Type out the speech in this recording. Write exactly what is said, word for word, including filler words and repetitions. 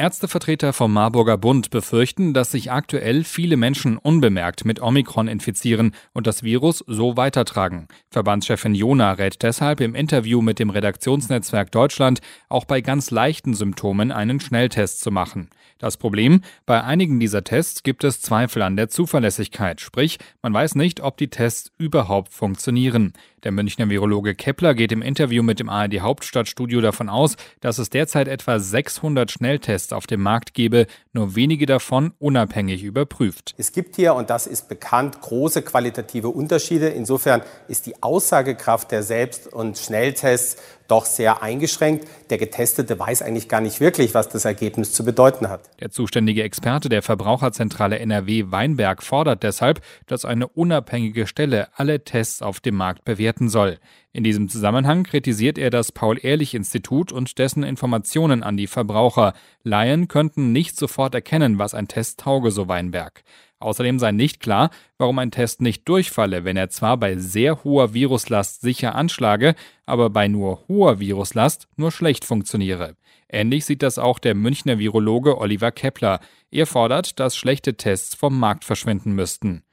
Ärztevertreter vom Marburger Bund befürchten, dass sich aktuell viele Menschen unbemerkt mit Omikron infizieren und das Virus so weitertragen. Verbandschefin Jona rät deshalb im Interview mit dem Redaktionsnetzwerk Deutschland, auch bei ganz leichten Symptomen einen Schnelltest zu machen. Das Problem: Bei einigen dieser Tests gibt es Zweifel an der Zuverlässigkeit, sprich, man weiß nicht, ob die Tests überhaupt funktionieren. Der Münchner Virologe Kepler geht im Interview mit dem A R D Hauptstadtstudio davon aus, dass es derzeit etwa sechshundert Schnelltests auf dem Markt gebe, nur wenige davon unabhängig überprüft. Es gibt hier, und das ist bekannt, große qualitative Unterschiede. Insofern ist die Aussagekraft der Selbst- und Schnelltests doch sehr eingeschränkt. Der Getestete weiß eigentlich gar nicht wirklich, was das Ergebnis zu bedeuten hat. Der zuständige Experte der Verbraucherzentrale N R W Weinberg fordert deshalb, dass eine unabhängige Stelle alle Tests auf dem Markt bewerten soll. In diesem Zusammenhang kritisiert er das Paul-Ehrlich-Institut und dessen Informationen an die Verbraucher. Laien könnten nicht sofort erkennen, was ein Test tauge, so Weinberg. Außerdem sei nicht klar, warum ein Test nicht durchfalle, wenn er zwar bei sehr hoher Viruslast sicher anschlage, aber bei nur hoher Viruslast nur schlecht funktioniere. Ähnlich sieht das auch der Münchner Virologe Oliver Kepler. Er fordert, dass schlechte Tests vom Markt verschwinden müssten.